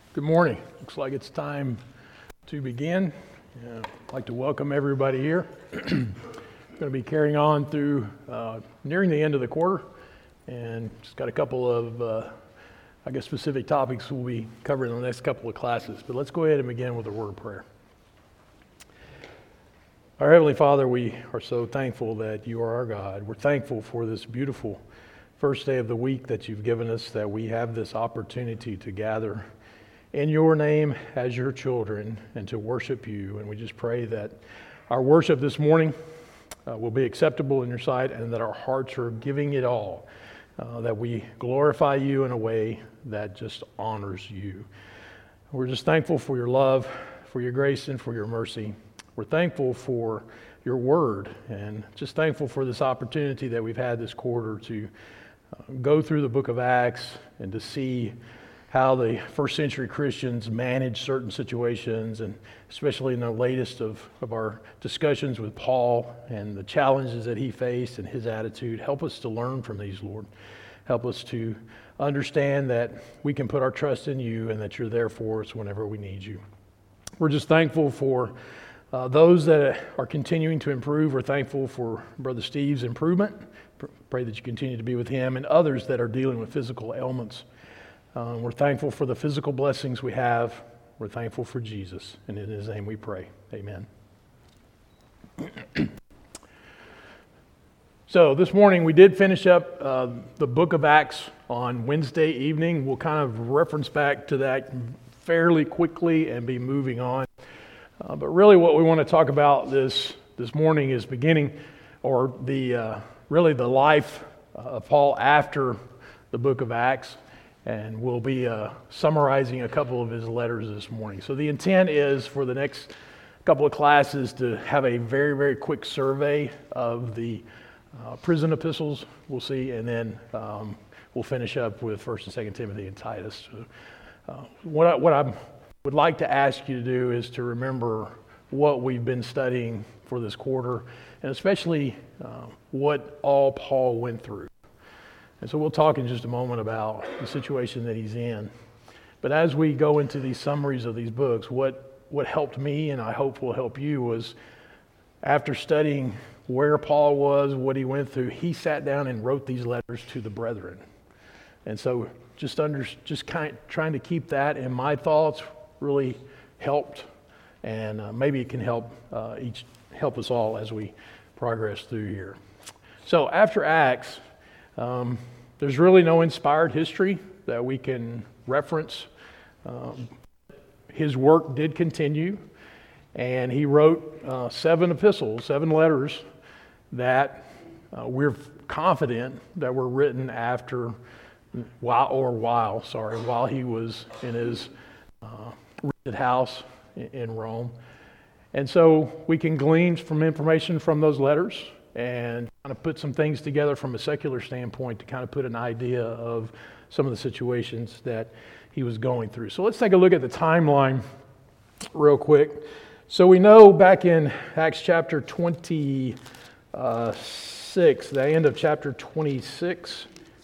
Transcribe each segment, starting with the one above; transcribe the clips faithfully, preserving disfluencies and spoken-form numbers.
Good morning. Looks like it's time to begin. Uh, I'd like to welcome everybody here. Going to be carrying on through uh, nearing the end of the quarter, and just got a couple of, uh, I guess, specific topics we'll be covering in the next couple of classes. But let's go ahead and begin with a word of prayer. Our Heavenly Father, we are so thankful that you are our God. We're thankful for this beautiful first day of the week that you've given us, that we have this opportunity to gather in your name as your children and to worship you. And we just pray that our worship this morning uh, will be acceptable in your sight, and that our hearts are giving it all, uh, that we glorify you in a way that just honors you. We're just thankful for your love, for your grace, and for your mercy. We're thankful for your word, and just thankful for this opportunity that we've had this quarter to uh, go through the book of Acts and to see how the first century Christians managed certain situations, and especially in the latest of, of our discussions with Paul and the challenges that he faced and his attitude. Help us to learn from these, Lord. Help us to understand that we can put our trust in you and that you're there for us whenever we need you. We're just thankful for uh, those that are continuing to improve. We're thankful for Brother Steve's improvement. Pray that you continue to be with him and others that are dealing with physical ailments. Uh, we're thankful for the physical blessings we have. We're thankful for Jesus. And in his name we pray. Amen. So this morning we did finish up uh, the book of Acts on Wednesday evening. We'll kind of reference back to that fairly quickly and be moving on. Uh, but really what we want to talk about this, this morning is beginning, or the uh, really the life of Paul after the book of Acts. And we'll be uh, summarizing a couple of his letters this morning. So the intent is for the next couple of classes to have a very, very quick survey of the uh, prison epistles, we'll see, and then um, we'll finish up with First and Second Timothy and Titus. So, uh, what I, what I would like to ask you to do is to remember what we've been studying for this quarter, and especially uh, what all Paul went through. And so we'll talk in just a moment about the situation that he's in. But as we go into these summaries of these books, what, what helped me, and I hope will help you, was after studying where Paul was, what he went through, he sat down and wrote these letters to the brethren. And so just under, just kind of trying to keep that in my thoughts really helped, and uh, maybe it can help uh, each help us all as we progress through here. So after Acts, Um, there's really no inspired history that we can reference. Um, his work did continue, and he wrote uh, seven epistles, seven letters that uh, we're confident that were written after, while or while, sorry, while he was in his uh, rented house in, in Rome. And so we can glean from information from those letters and kind of put some things together from a secular standpoint to kind of put an idea of some of the situations that he was going through. So let's take a look at the timeline real quick. So we know back in Acts chapter twenty-six, the end of chapter twenty-six,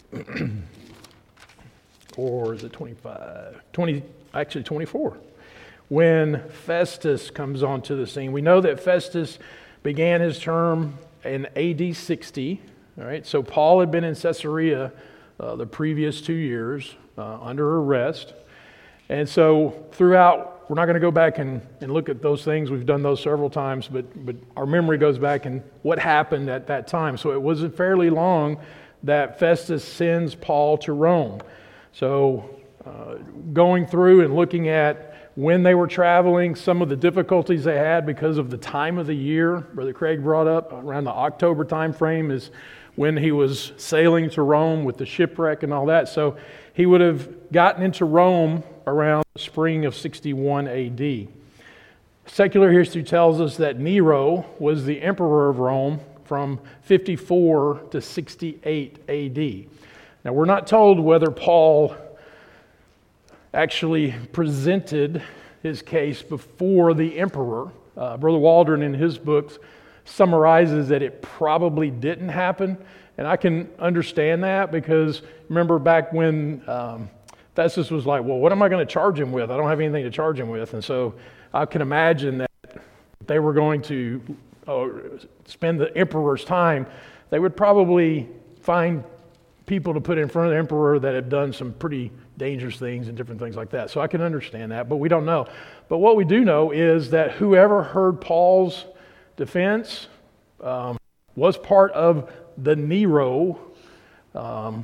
or is it twenty-five? twenty, actually twenty-four, when Festus comes onto the scene. We know that Festus began his term in A D sixty, all right? So Paul had been in Caesarea uh, the previous two years uh, under arrest. And so throughout, we're not going to go back and, and look at those things. We've done those several times, but, but our memory goes back and what happened at that time. So it wasn't fairly long that Festus sends Paul to Rome. So uh, going through and looking at when they were traveling, some of the difficulties they had because of the time of the year. Brother Craig brought up around the October time frame is when he was sailing to Rome with the shipwreck and all that. So he would have gotten into Rome around the spring of sixty-one A D. Secular history tells us that Nero was the emperor of Rome from fifty-four to sixty-eight A D. Now we're not told whether Paul actually presented his case before the emperor. Uh, Brother Waldron in his books summarizes that it probably didn't happen, and I can understand that because remember back when um, Festus was like, well, what am I going to charge him with? I don't have anything to charge him with. And so I can imagine that if they were going to uh, spend the emperor's time, they would probably find people to put in front of the emperor that have done some pretty dangerous things and different things like that. So I can understand that, but we don't know. But what we do know is that whoever heard Paul's defense um, was part of the Nero um,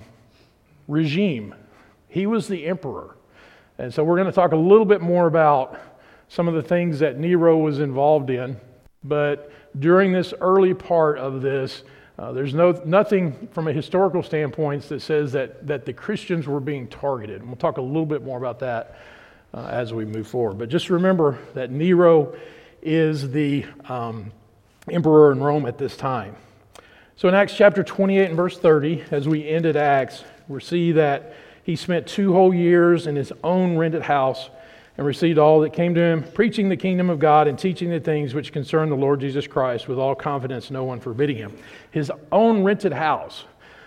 regime. He was the emperor. And so we're going to talk a little bit more about some of the things that Nero was involved in. But during this early part of this, uh, there's no nothing from a historical standpoint that says that, that the Christians were being targeted. And we'll talk a little bit more about that uh, as we move forward. But just remember that Nero is the um, emperor in Rome at this time. So in Acts chapter twenty-eight and verse thirty, as we ended Acts, we see that he spent two whole years in his own rented house and received all that came to him, preaching the kingdom of God and teaching the things which concern the Lord Jesus Christ with all confidence, no one forbidding him. His own rented house.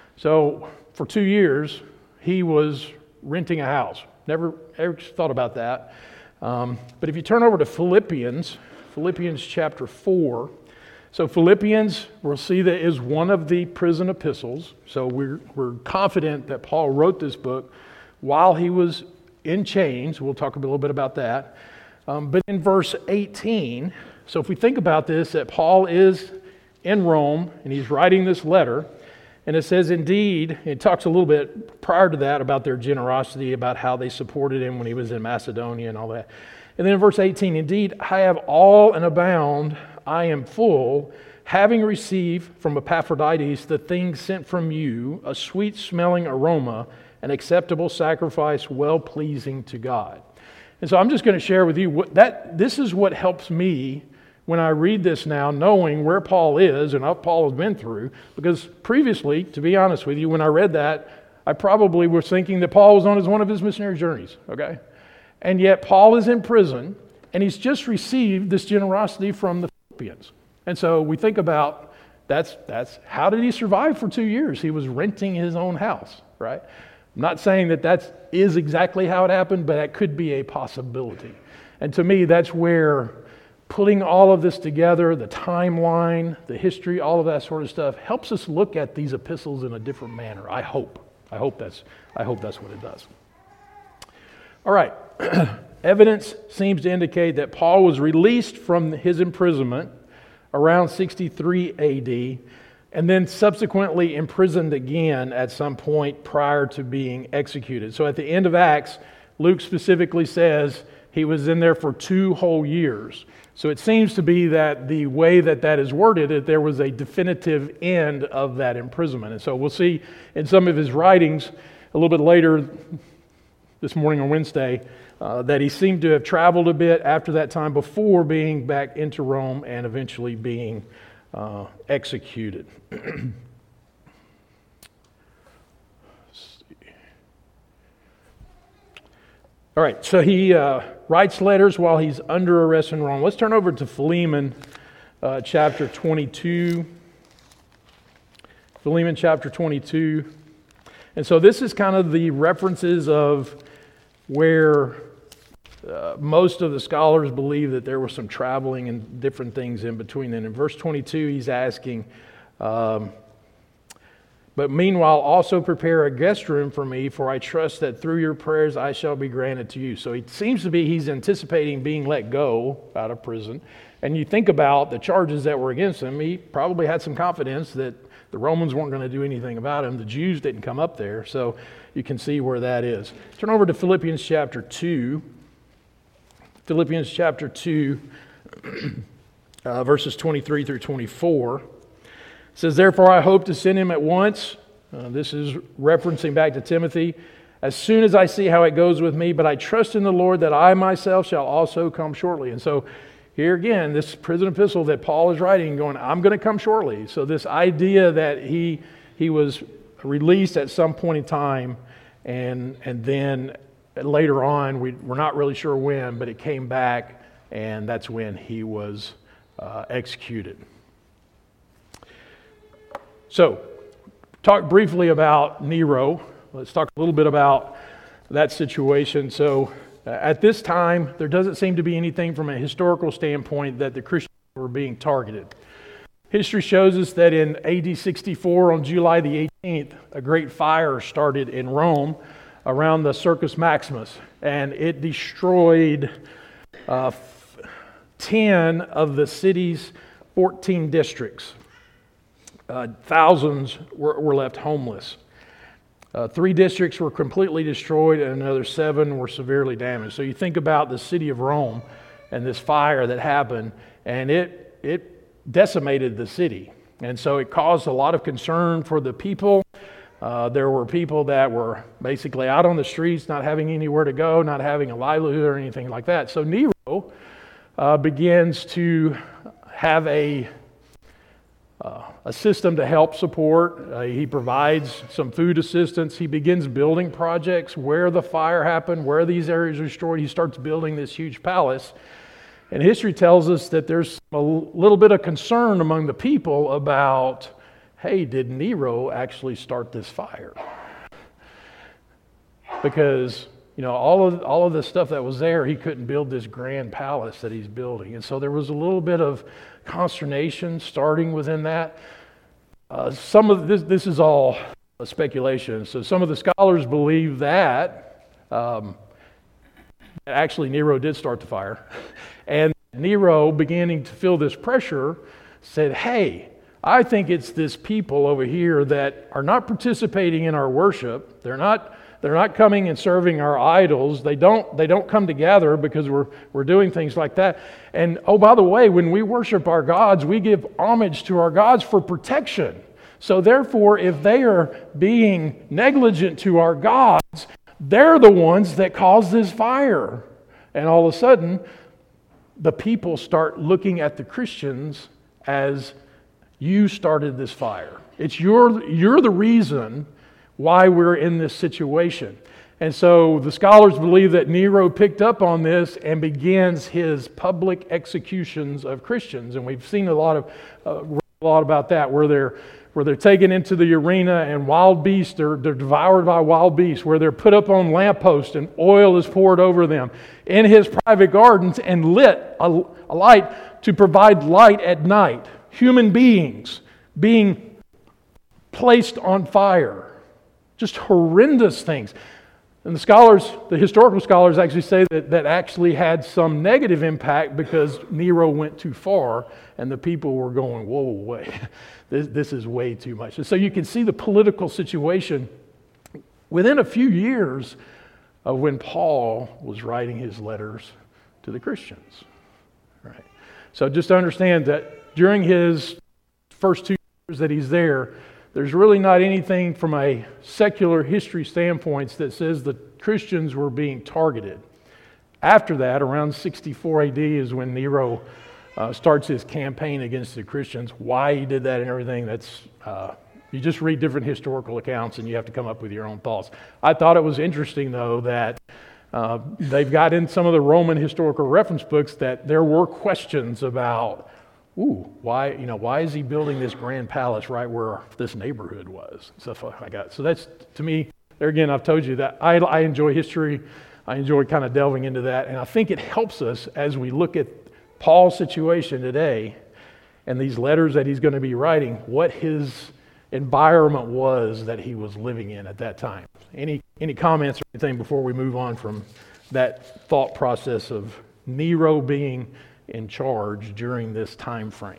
So for two years, he was renting a house. Never ever thought about that. Um, but if you turn over to Philippians, Philippians chapter four, so Philippians, we'll see that is one of the prison epistles. So we're, we're confident that Paul wrote this book while he was in chains. We'll talk a little bit about that. Um, but in verse eighteen, so if we think about this, that Paul is in Rome and he's writing this letter, and it says, indeed, it talks a little bit prior to that about their generosity, about how they supported him when he was in Macedonia and all that. And then in verse eighteen, indeed, I have all and abound, I am full, having received from Epaphroditus the things sent from you, a sweet-smelling aroma, an acceptable sacrifice, well-pleasing to God. And so I'm just going to share with you what that this is what helps me when I read this now, knowing where Paul is and what Paul has been through. Because previously, to be honest with you, when I read that, I probably was thinking that Paul was on his, one of his missionary journeys, okay? And yet Paul is in prison, and he's just received this generosity from the Philippians. And so we think about, that's that's how did he survive for two years? He was renting his own house, right? I'm not saying that that is exactly how it happened, but that could be a possibility. And to me, that's where putting all of this together, the timeline, the history, all of that sort of stuff, helps us look at these epistles in a different manner. I hope. I hope that's, I hope that's what it does. All right. Evidence seems to indicate that Paul was released from his imprisonment around sixty-three A D, and then subsequently imprisoned again at some point prior to being executed. So at the end of Acts, Luke specifically says he was in there for two whole years. So it seems to be that the way that that is worded, that there was a definitive end of that imprisonment. And so we'll see in some of his writings a little bit later this morning on Wednesday, uh, that he seemed to have traveled a bit after that time before being back into Rome and eventually being uh, executed. All right, so he uh, writes letters while he's under arrest in Rome. Let's turn over to Philemon uh, chapter twenty-two. Philemon chapter twenty-two. And so this is kind of the references of where uh, most of the scholars believe that there was some traveling and different things in between. And in verse twenty-two, he's asking, um, but meanwhile also prepare a guest room for me, for I trust that through your prayers I shall be granted to you. So it seems to be he's anticipating being let go out of prison. And you think about the charges that were against him, he probably had some confidence that the Romans weren't going to do anything about him. The Jews didn't come up there, so you can see where that is. Turn over to Philippians chapter two. Philippians chapter two, uh, verses twenty-three through twenty-four. It says, therefore I hope to send him at once. Uh, this is referencing back to Timothy. As soon as I see how it goes with me, but I trust in the Lord that I myself shall also come shortly. And so here again, this prison epistle that Paul is writing, going, I'm going to come shortly. So this idea that he he was released at some point in time, and and then later on, we, we're not really sure when, but it came back, and that's when he was uh, executed. So, talk briefly about Nero. Let's talk a little bit about that situation. So uh, at this time, there doesn't seem to be anything from a historical standpoint that the Christians were being targeted. History shows us that in A D sixty-four, on July the eighteenth, a great fire started in Rome around the Circus Maximus, and it destroyed uh, ten of the city's fourteen districts. Uh, thousands were, were left homeless. Uh, three districts were completely destroyed, and another seven were severely damaged. So you think about the city of Rome and this fire that happened, and it it decimated the city. And so it caused a lot of concern for the people. Uh, there were people that were basically out on the streets, not having anywhere to go, not having a livelihood or anything like that. So Nero uh, begins to have a uh, a system to help support. Uh, he provides some food assistance. He begins building projects where the fire happened, where these areas were destroyed. He starts building this huge palace. And history tells us that there's a little bit of concern among the people about, hey, did Nero actually start this fire? Because, you know, all of all of the stuff that was there, he couldn't build this grand palace that he's building. And so there was a little bit of consternation starting within that. Uh, some of this, this is all speculation. So some of the scholars believe that um, actually Nero did start the fire. And Nero, beginning to feel this pressure, said, hey, I think it's this people over here that are not participating in our worship. They're not they're not coming and serving our idols. They don't they don't come together because we're we're doing things like that. And oh, by the way, when we worship our gods, we give homage to our gods for protection. So therefore, if they are being negligent to our gods, they're the ones that caused this fire. And all of a sudden, the people start looking at the Christians as, you started this fire. It's your, you're the reason why we're in this situation. And so the scholars believe that Nero picked up on this and begins his public executions of Christians. And we've seen a lot of uh, a lot about that, where they're where they're taken into the arena and wild beasts, they're, they're devoured by wild beasts, where they're put up on lampposts and oil is poured over them in his private gardens and lit a, a light to provide light at night. Human beings being placed on fire. Just horrendous things. And the scholars, the historical scholars actually say that that actually had some negative impact because Nero went too far and the people were going, whoa, wait, this, this is way too much. And so you can see the political situation within a few years of when Paul was writing his letters to the Christians. Right. So just to understand that during his first two years that he's there, there's really not anything from a secular history standpoint that says the Christians were being targeted. After that, around sixty-four A D is when Nero uh, starts his campaign against the Christians. Why he did that and everything, that's uh, you just read different historical accounts and you have to come up with your own thoughts. I thought it was interesting, though, that uh, they've got in some of the Roman historical reference books that there were questions about, ooh, why, you know, why is he building this grand palace right where this neighborhood was? Stuff like that. So that's, to me, there again, I've told you that I, I enjoy history. I enjoy kind of delving into that. And I think it helps us as we look at Paul's situation today and these letters that he's going to be writing, what his environment was that he was living in at that time. Any, any comments or anything before we move on from that thought process of Nero being in charge during this time frame?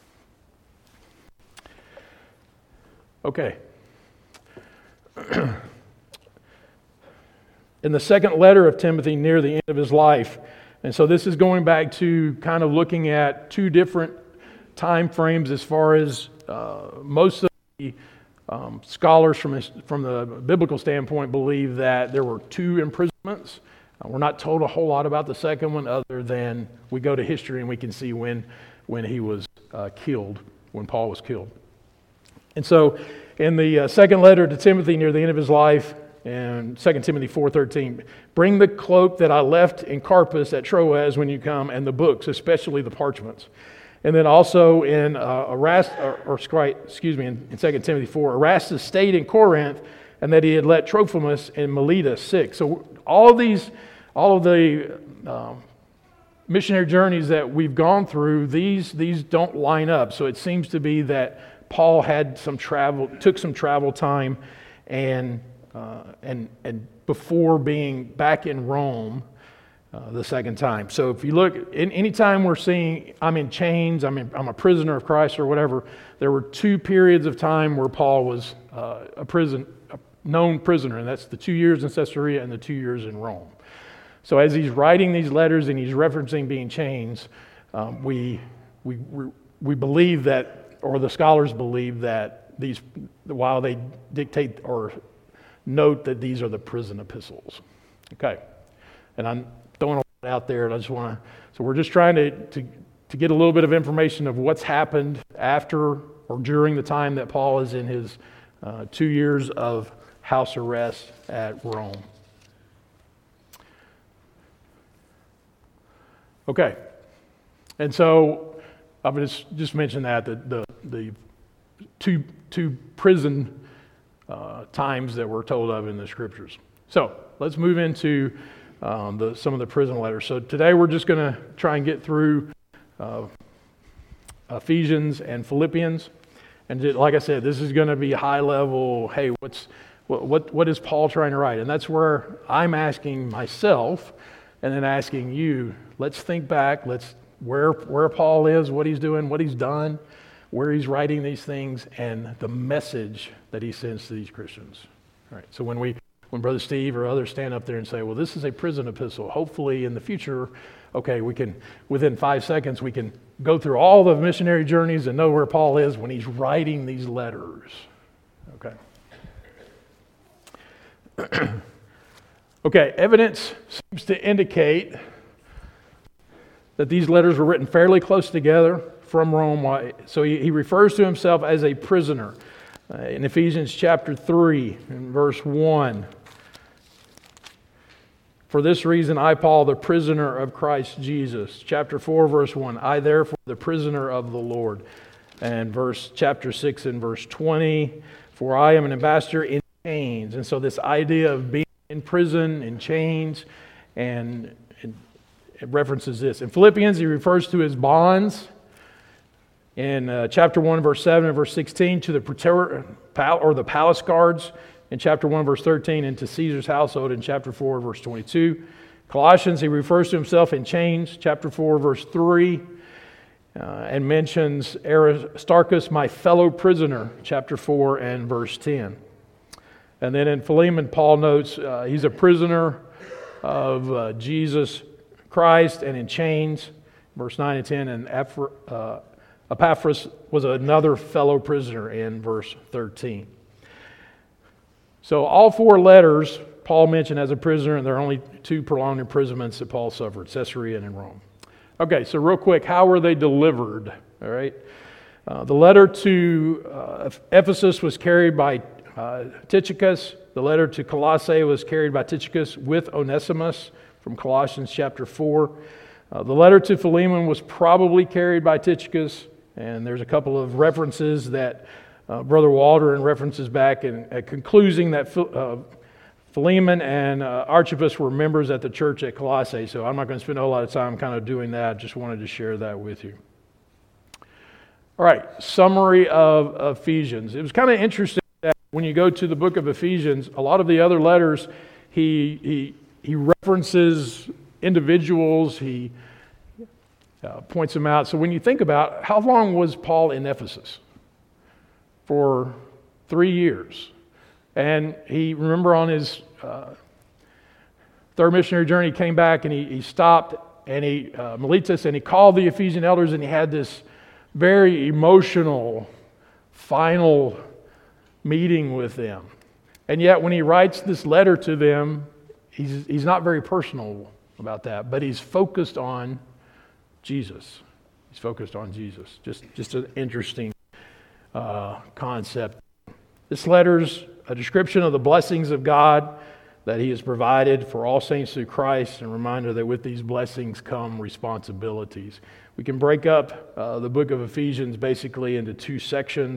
Okay. In the second letter of Timothy, near the end of his life, and so this is going back to kind of looking at two different time frames as far as uh, most of the um, scholars from, from the biblical standpoint believe that there were two imprisonments. Uh, we're not told a whole lot about the second one other than we go to history and we can see when, when he was uh, killed, when Paul was killed. And so in the uh, second letter to Timothy near the end of his life, in Second Timothy four thirteen, bring the cloak that I left in Carpus at Troas when you come, and the books, especially the parchments. And then also in uh, Erast, or, or excuse me, in, in Second Timothy four, Erastus stayed in Corinth, and that he had let Trophimus and Miletus sick. So all of these, all of the um, missionary journeys that we've gone through, these these don't line up. So it seems to be that Paul had some travel, took some travel time, and uh, and and before being back in Rome uh, the second time. So if you look, in, anytime we're seeing I'm in chains, I'm in, I'm a prisoner of Christ or whatever, there were two periods of time where Paul was uh, a prison, a known prisoner, and that's the two years in Caesarea and the two years in Rome. So as he's writing these letters and he's referencing being chains, um, we, we we we believe that, or the scholars believe that these, while they dictate or note that these are the prison epistles. Okay, and I'm throwing a lot out there, and I just want to. So we're just trying to to to get a little bit of information of what's happened after or during the time that Paul is in his uh, two years of house arrest at Rome. Okay, and so I would just, just mention that the the, the two two prison uh, times that we're told of in the scriptures. So let's move into um, the some of the prison letters. So today we're just going to try and get through uh, Ephesians and Philippians, and just, like I said, this is going to be high level. Hey, what's what what what is Paul trying to write? And that's where I'm asking myself, and then asking you. Let's think back. Let's where where Paul is, what he's doing, what he's done, where he's writing these things, and the message that he sends to these Christians. All right. So when we when Brother Steve or others stand up there and say, "Well, this is a prison epistle," hopefully in the future, okay, we can within five seconds we can go through all the missionary journeys and know where Paul is when he's writing these letters. Okay. Okay. Evidence seems to indicate that these letters were written fairly close together from Rome. So he, he refers to himself as a prisoner. Uh, in Ephesians chapter three, in verse one, "For this reason I, Paul, the prisoner of Christ Jesus." Chapter four, verse one, "I therefore, the prisoner of the Lord." And verse chapter six and verse twenty, "For I am an ambassador in chains." And so this idea of being in prison, in chains, and it references this. In Philippians, he refers to his bonds. In uh, chapter one, verse seven and verse sixteen, to the praetor, or the palace guards. In chapter one, verse thirteen, and to Caesar's household in chapter four, verse twenty-two. Colossians, he refers to himself in chains, chapter four, verse three, uh, and mentions Aristarchus, my fellow prisoner, chapter four and verse ten. And then in Philemon, Paul notes uh, he's a prisoner of uh, Jesus Christ and in chains, verse nine and ten, and uh, Epaphras was another fellow prisoner in verse thirteen. So all four letters Paul mentioned as a prisoner, and there are only two prolonged imprisonments that Paul suffered, Caesarea and in Rome. Okay, so real quick, how were they delivered? All right, uh, the letter to uh, Ephesus was carried by uh, Tychicus. The letter to Colossae was carried by Tychicus with Onesimus, from Colossians chapter four. Uh, the letter to Philemon was probably carried by Tychicus, and there's a couple of references that uh, Brother Waldron references back in uh, concluding that uh, Philemon and uh, Archippus were members at the church at Colossae, so I'm not going to spend a whole lot of time kind of doing that. Just wanted to share that with you. All right, summary of Ephesians. It was kind of interesting that when you go to the book of Ephesians, a lot of the other letters, he he He references individuals, he uh, points them out. So when you think about how long was Paul in Ephesus? For three years. And he, remember on his uh, third missionary journey, he came back and he, he stopped and he, uh, Miletus, and he called the Ephesian elders and he had this very emotional final meeting with them. And yet when he writes this letter to them, He's, he's not very personal about that, but he's focused on Jesus. He's focused on Jesus. Just, just an interesting uh, concept. This letter's a description of the blessings of God that he has provided for all saints through Christ, and a reminder that with these blessings come responsibilities. We can break up uh, the book of Ephesians basically into two sections.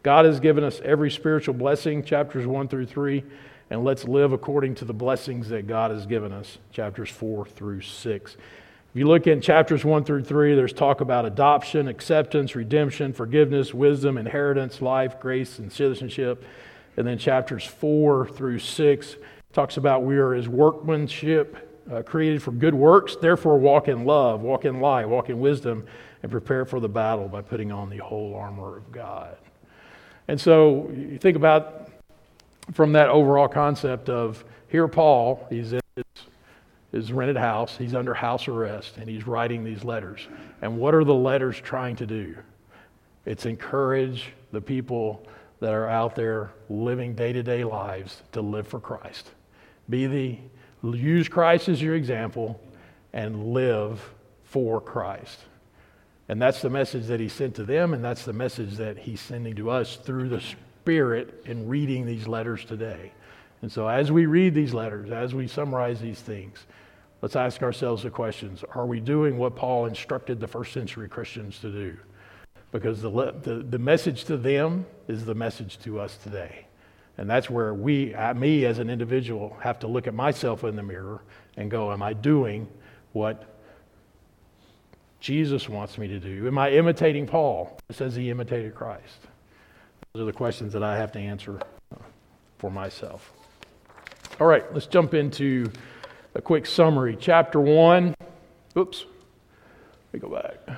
God has given us every spiritual blessing, chapters one through three, and let's live according to the blessings that God has given us, chapters four through six. If you look in chapters one through three, there's talk about adoption, acceptance, redemption, forgiveness, wisdom, inheritance, life, grace, and citizenship. And then chapters four through six talks about we are His workmanship, uh, created for good works. Therefore, walk in love, walk in light, walk in wisdom, and prepare for the battle by putting on the whole armor of God. And so you think about from that overall concept of here Paul, he's in his his rented house, he's under house arrest, and he's writing these letters. And what are the letters trying to do? It's encourage the people that are out there living day-to-day lives to live for Christ. Be the, use Christ as your example and live for Christ. And that's the message that he sent to them, and that's the message that he's sending to us through the Spirit in reading these letters today. And so as we read these letters, as we summarize these things, let's ask ourselves the questions. Are we doing what Paul instructed the first century Christians to do? Because the, the, the message to them is the message to us today. And that's where we, me as an individual, have to look at myself in the mirror and go, am I doing what Jesus wants me to do? Am I imitating Paul? It says he imitated Christ. Those are the questions that I have to answer for myself. All right, let's jump into a quick summary. Chapter one. Oops. Let me go back.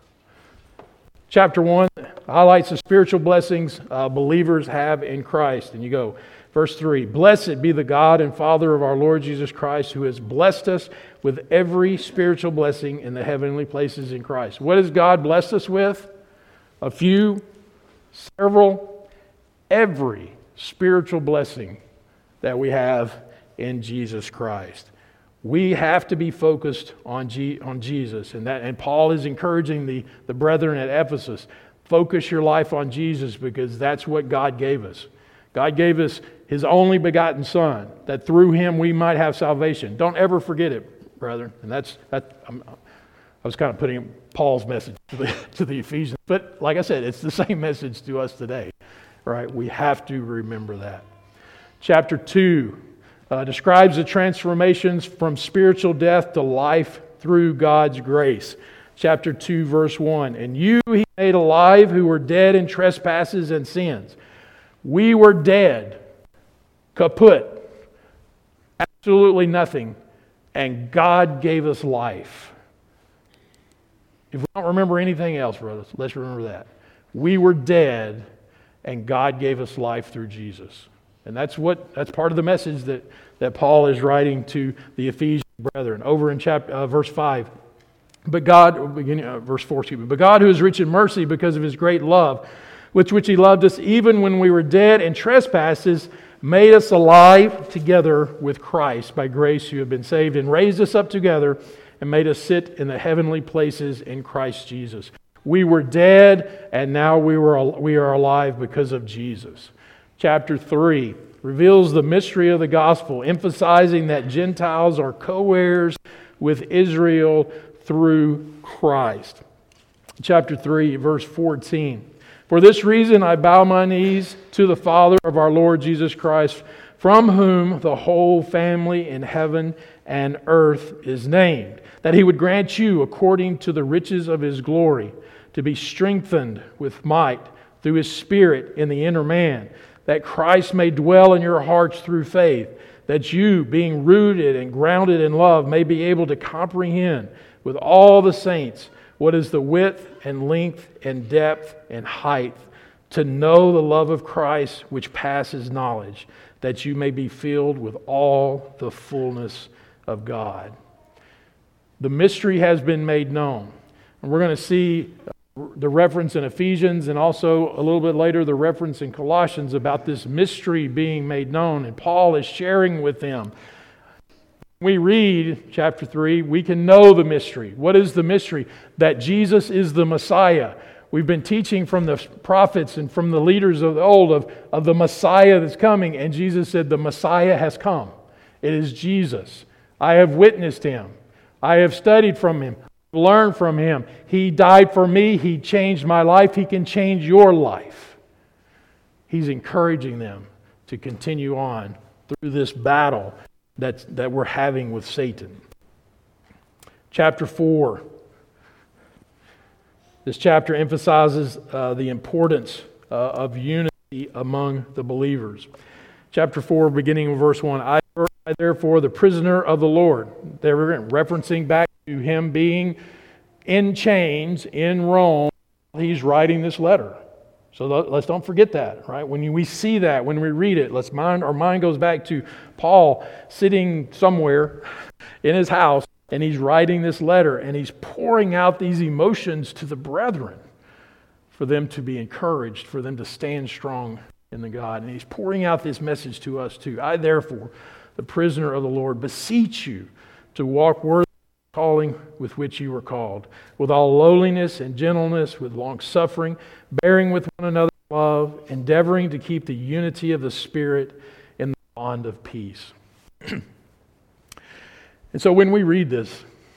Chapter one highlights the spiritual blessings uh, believers have in Christ. And you go, verse three, blessed be the God and Father of our Lord Jesus Christ, who has blessed us with every spiritual blessing in the heavenly places in Christ. What has God blessed us with? A few, several, every spiritual blessing that we have in Jesus Christ. We have to be focused on G, on Jesus. And that and Paul is encouraging the, the brethren at Ephesus, focus your life on Jesus, because that's what God gave us. God gave us His only begotten Son, that through Him we might have salvation. Don't ever forget it, brethren. And that's that. I'm, I was kind of putting Paul's message to the, to the Ephesians. But like I said, it's the same message to us today. Right? We have to remember that. Chapter two Uh, describes the transformations from spiritual death to life through God's grace. Chapter two, verse one. And you He made alive who were dead in trespasses and sins. We were dead, kaput, absolutely nothing, and God gave us life. If we don't remember anything else, brothers, let's remember that. We were dead, and God gave us life through Jesus. And that's what that's part of the message that, that Paul is writing to the Ephesian brethren. Over in chapter uh, verse five. But God, beginning uh, verse four, excuse me. But God, who is rich in mercy because of His great love, with which He loved us even when we were dead in trespasses, made us alive together with Christ. By grace you have been saved, and raised us up together and made us sit in the heavenly places in Christ Jesus. We were dead, and now we were we are alive because of Jesus. Chapter three reveals the mystery of the gospel, emphasizing that Gentiles are co-heirs with Israel through Christ. Chapter three, verse fourteen. For this reason I bow my knees to the Father of our Lord Jesus Christ, from whom the whole family in heaven and earth is named, that He would grant you, according to the riches of His glory, to be strengthened with might through His Spirit in the inner man, that Christ may dwell in your hearts through faith, that you, being rooted and grounded in love, may be able to comprehend with all the saints what is the width and length and depth and height, to know the love of Christ which passes knowledge, that you may be filled with all the fullness of God. The mystery has been made known. And we're going to see the reference in Ephesians, and also a little bit later the reference in Colossians about this mystery being made known. And Paul is sharing with them. When we read chapter three, we can know the mystery. What is the mystery? That Jesus is the Messiah. We've been teaching from the prophets and from the leaders of the old of, of the Messiah that's coming. And Jesus said, the Messiah has come. It is Jesus. I have witnessed Him. I have studied from Him. Learn from Him. He died for me. He changed my life. He can change your life. He's encouraging them to continue on through this battle that's, that we're having with Satan. Chapter four. This chapter emphasizes uh, the importance uh, of unity among the believers. Chapter four, beginning with verse one. I, I therefore, the prisoner of the Lord. They're referencing back to him being in chains in Rome. He's writing this letter. So let's don't forget that, right? When we see that, when we read it, let's mind, our mind goes back to Paul sitting somewhere in his house, and he's writing this letter, and he's pouring out these emotions to the brethren for them to be encouraged, for them to stand strong in the God. And he's pouring out this message to us too. I therefore, the prisoner of the Lord, beseech you to walk worthy of the calling with which you were called, with all lowliness and gentleness, with long suffering, bearing with one another in love, endeavoring to keep the unity of the Spirit in the bond of peace. And so when we read this,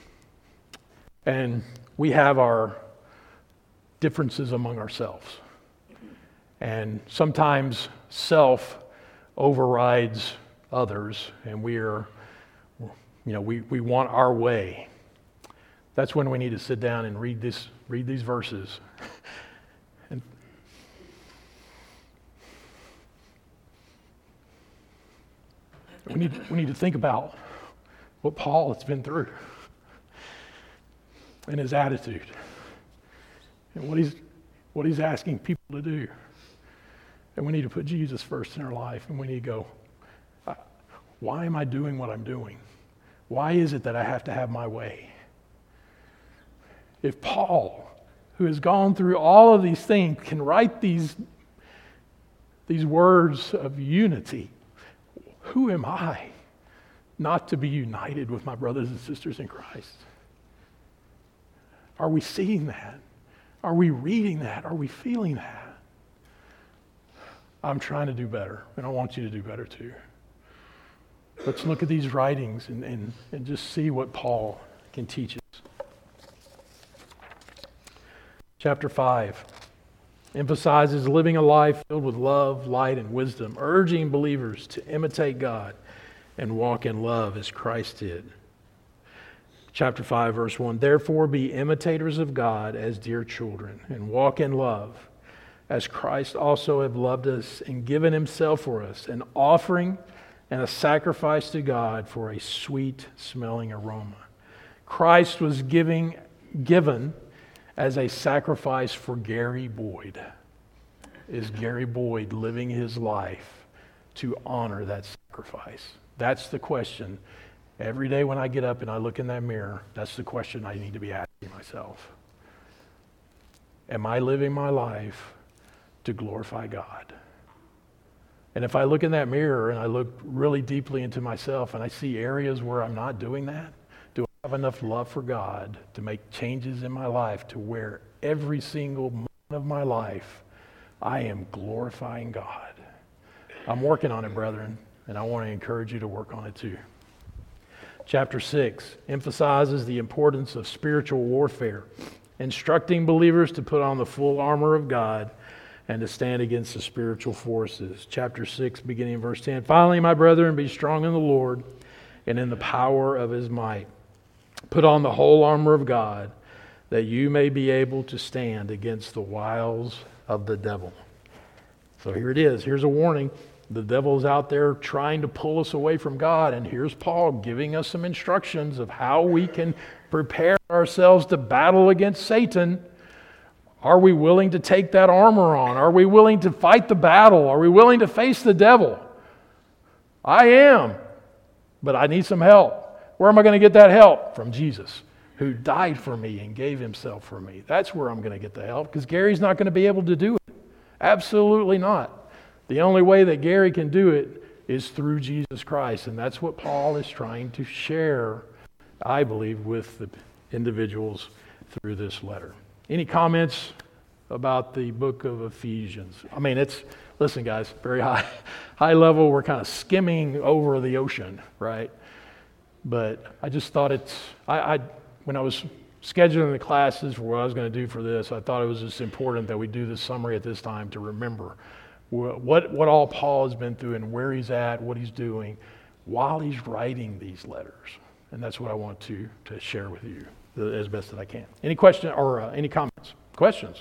and we have our differences among ourselves, and sometimes self overrides others, and we are, you know, we, we want our way. That's when we need to sit down and read this, read these verses. And we need we need to think about what Paul has been through and his attitude and what he's what he's asking people to do. And we need to put Jesus first in our life, and we need to go, why am I doing what I'm doing? Why is it that I have to have my way? If Paul, who has gone through all of these things, can write these, these words of unity, who am I not to be united with my brothers and sisters in Christ? Are we seeing that? Are we reading that? Are we feeling that? I'm trying to do better, and I want you to do better too. Let's look at these writings and, and, and just see what Paul can teach us. Chapter five emphasizes living a life filled with love, light, and wisdom, urging believers to imitate God and walk in love as Christ did. Chapter five, verse one, therefore be imitators of God as dear children, and walk in love, as Christ also have loved us and given himself for us, an offering and a sacrifice to God for a sweet-smelling aroma. Christ was giving, given as a sacrifice for Gary Boyd. Is Gary Boyd living his life to honor that sacrifice? That's the question. Every day when I get up and I look in that mirror, that's the question I need to be asking myself. Am I living my life to glorify God? And if I look in that mirror and I look really deeply into myself and I see areas where I'm not doing that, do I have enough love for God to make changes in my life to where every single moment of my life I am glorifying God? I'm working on it, brethren, and I want to encourage you to work on it too. Chapter six emphasizes the importance of spiritual warfare, instructing believers to put on the full armor of God and to stand against the spiritual forces. Chapter six, beginning in verse ten. Finally, my brethren, be strong in the Lord and in the power of his might. Put on the whole armor of God, that you may be able to stand against the wiles of the devil. So here it is. Here's a warning. The devil's out there trying to pull us away from God, and here's Paul giving us some instructions of how we can prepare ourselves to battle against Satan. Are we willing to take that armor on? Are we willing to fight the battle? Are we willing to face the devil? I am, but I need some help. Where am I going to get that help? From Jesus, who died for me and gave himself for me. That's where I'm going to get the help, because Gary's not going to be able to do it. Absolutely not. The only way that Gary can do it is through Jesus Christ, and that's what Paul is trying to share, I believe, with the individuals through this letter. Any comments about the book of Ephesians? I mean, it's, listen guys, very high, high level. We're kind of skimming over the ocean, right? But I just thought it's, I, I when I was scheduling the classes for what I was going to do for this, I thought it was just important that we do this summary at this time to remember what, what all Paul has been through and where he's at, what he's doing while he's writing these letters. And that's what I want to, to share with you as best that I can. Any question or uh, any comments? Questions?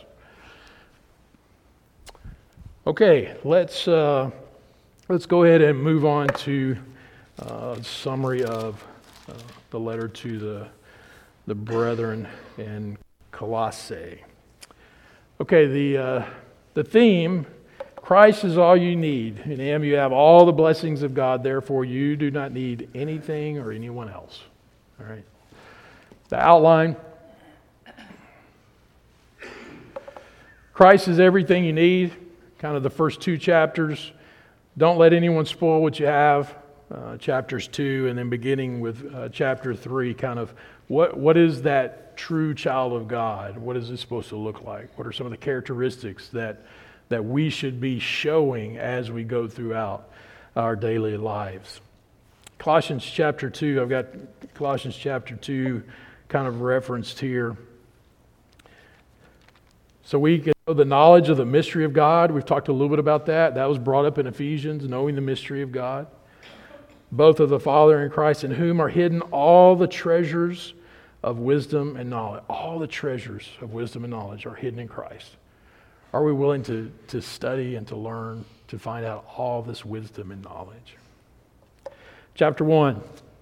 Okay, let's uh, let's go ahead and move on to uh, a summary of uh, the letter to the the brethren in Colossae. Okay, the uh, the theme: Christ is all you need. In Him you have all the blessings of God. Therefore, you do not need anything or anyone else. All right. The outline: Christ is everything you need. Kind of the first two chapters. Don't let anyone spoil what you have. Uh, chapters two, and then beginning with uh, chapter three, kind of what what is that true child of God? What is it supposed to look like? What are some of the characteristics that that we should be showing as we go throughout our daily lives? Colossians chapter two, I've got Colossians chapter two kind of referenced here. So we can know the knowledge of the mystery of God. We've talked a little bit about that. That was brought up in Ephesians, knowing the mystery of God. Both of the Father and Christ, in whom are hidden all the treasures of wisdom and knowledge. All the treasures of wisdom and knowledge are hidden in Christ. Are we willing to, to study and to learn to find out all this wisdom and knowledge? Chapter one.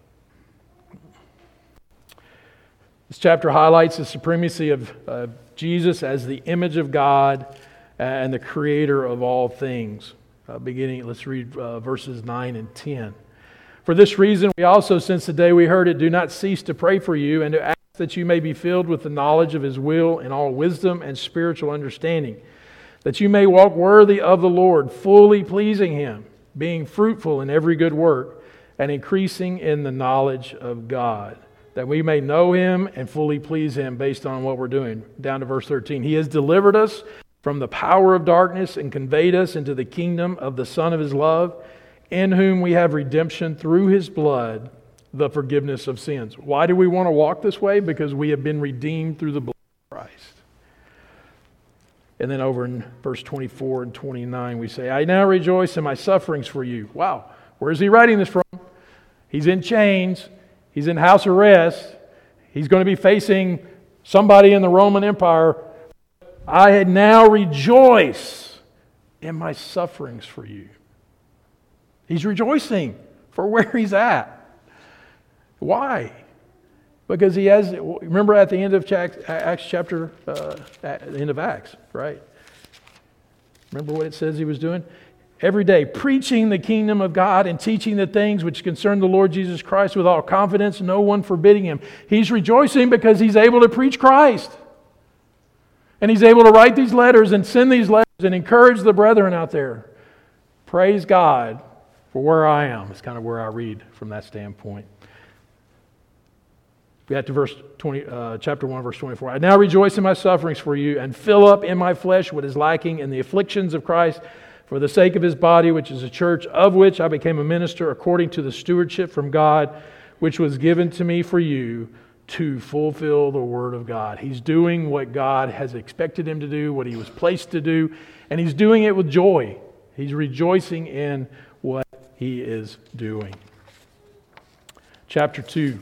This chapter highlights the supremacy of uh, Jesus as the image of God and the creator of all things. Uh, beginning, let's read uh, verses nine and ten. For this reason, we also, since the day we heard it, do not cease to pray for you and to ask that you may be filled with the knowledge of His will in all wisdom and spiritual understanding, that you may walk worthy of the Lord, fully pleasing Him, being fruitful in every good work, and increasing in the knowledge of God, that we may know Him and fully please Him based on what we're doing. Down to verse thirteen. He has delivered us from the power of darkness and conveyed us into the kingdom of the Son of His love, in whom we have redemption through His blood, the forgiveness of sins. Why do we want to walk this way? Because we have been redeemed through the blood of Christ. And then over in verse twenty-four and twenty-nine, we say, I now rejoice in my sufferings for you. Wow, where is he writing this from? He's in chains. He's in house arrest. He's going to be facing somebody in the Roman Empire. I now rejoice in my sufferings for you. He's rejoicing for where he's at. Why? Because he has, remember at the end of Acts chapter, uh, at the end of Acts, right? Remember what it says he was doing? Every day, preaching the kingdom of God and teaching the things which concern the Lord Jesus Christ with all confidence, no one forbidding him. He's rejoicing because he's able to preach Christ. And he's able to write these letters and send these letters and encourage the brethren out there. Praise God for where I am. It's kind of where I read from that standpoint. We got to verse twenty, uh, chapter one, verse twenty-four. I now rejoice in my sufferings for you and fill up in my flesh what is lacking in the afflictions of Christ for the sake of His body, which is a church, of which I became a minister according to the stewardship from God, which was given to me for you to fulfill the word of God. He's doing what God has expected him to do, what he was placed to do, and he's doing it with joy. He's rejoicing in what he is doing. Chapter two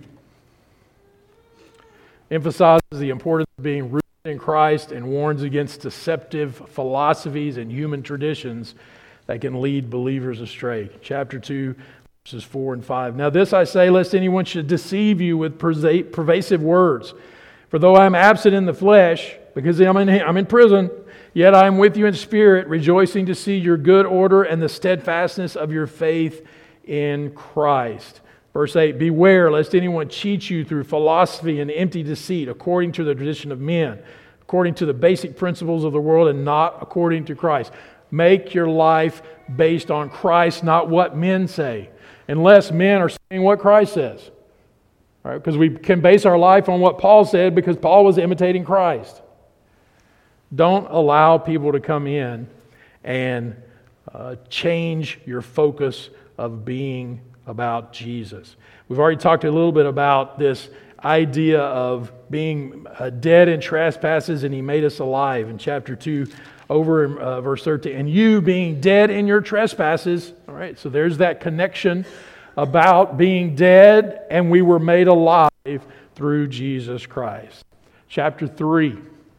emphasizes the importance of being rooted in Christ and warns against deceptive philosophies and human traditions that can lead believers astray. Chapter two, verses four and five. Now this I say, lest anyone should deceive you with pervasive words. For though I am absent in the flesh, because I'm in, I'm in prison, yet I am with you in spirit, rejoicing to see your good order and the steadfastness of your faith in Christ. Verse eight, beware lest anyone cheat you through philosophy and empty deceit, according to the tradition of men, according to the basic principles of the world, and not according to Christ. Make your life based on Christ, not what men say, unless men are saying what Christ says. All right? Because we can base our life on what Paul said, because Paul was imitating Christ. Don't allow people to come in and uh, change your focus of being about Jesus. We've already talked a little bit about this idea of being uh, dead in trespasses and He made us alive in chapter two over in uh, verse thirteen. And you being dead in your trespasses. All right, so there's that connection about being dead and we were made alive through Jesus Christ. Chapter three.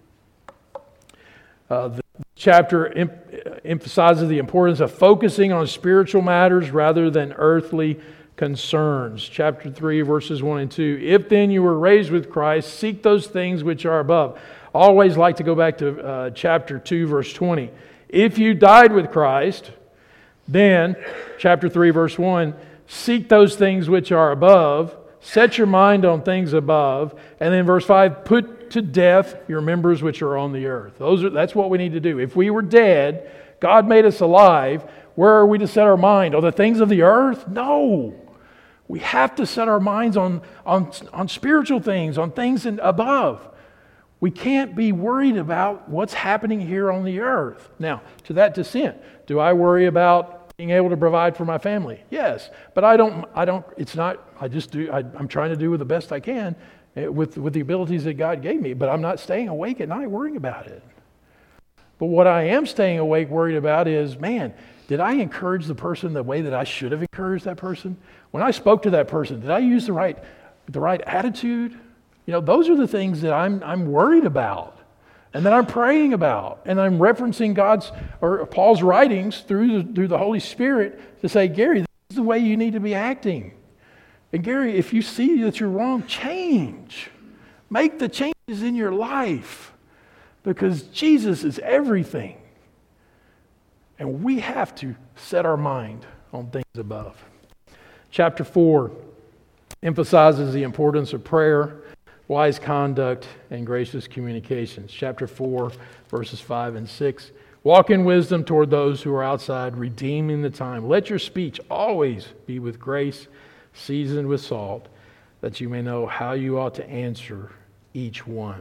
Uh, the chapter em- emphasizes the importance of focusing on spiritual matters rather than earthly concerns. Chapter three, verses one and two. If then you were raised with Christ, seek those things which are above. I always like to go back to uh, chapter two, verse twenty. If you died with Christ, then, chapter three, verse one, seek those things which are above, set your mind on things above, and then verse five, put to death your members which are on the earth. Those are, that's what we need to do. If we were dead, God made us alive, where are we to set our mind? On the things of the earth? No. We have to set our minds on, on, on spiritual things, on things in, above. We can't be worried about what's happening here on the earth. Now, to that descent, do I worry about being able to provide for my family? Yes, but I don't, I don't, it's not, I just do, I, I'm trying to do the best I can with, with the abilities that God gave me, but I'm not staying awake at night worrying about it. But what I am staying awake worried about is, man, did I encourage the person the way that I should have encouraged that person? When I spoke to that person, did I use the right, the right attitude? You know, those are the things that I'm, I'm worried about and that I'm praying about. And I'm referencing God's or Paul's writings through the, through the Holy Spirit to say, Gary, this is the way you need to be acting. And Gary, if you see that you're wrong, change. Make the changes in your life because Jesus is everything. And we have to set our mind on things above. Chapter four emphasizes the importance of prayer, wise conduct, and gracious communications. Chapter four, verses five and six. Walk in wisdom toward those who are outside, redeeming the time. Let your speech always be with grace, seasoned with salt, that you may know how you ought to answer each one.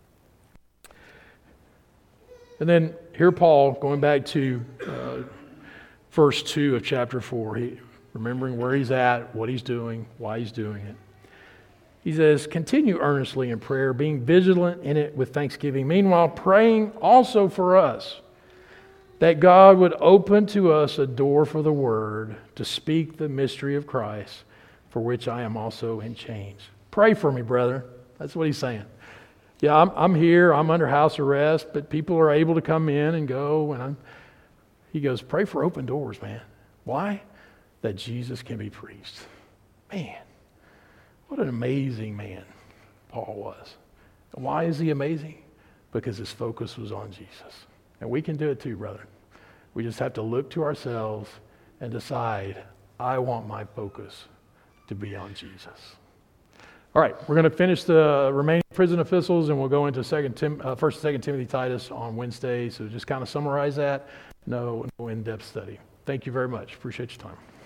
And then here Paul, going back to uh, verse two of chapter four, he, remembering where he's at, what he's doing, why he's doing it. He says, continue earnestly in prayer, being vigilant in it with thanksgiving. Meanwhile, praying also for us, that God would open to us a door for the word to speak the mystery of Christ, for which I am also in chains. Pray for me, brother. That's what he's saying. Yeah, I'm, I'm here. I'm under house arrest, but people are able to come in and go. And I'm, he goes, pray for open doors, man. Why? That Jesus can be preached. Man, what an amazing man Paul was. And why is he amazing? Because his focus was on Jesus. And we can do it too, brother. We just have to look to ourselves and decide, I want my focus to be on Jesus. All right, we're going to finish the remaining prison epistles, and we'll go into second Tim, uh, First and Second Timothy Titus on Wednesday. So just kind of summarize that. No, no in-depth study. Thank you very much. Appreciate your time.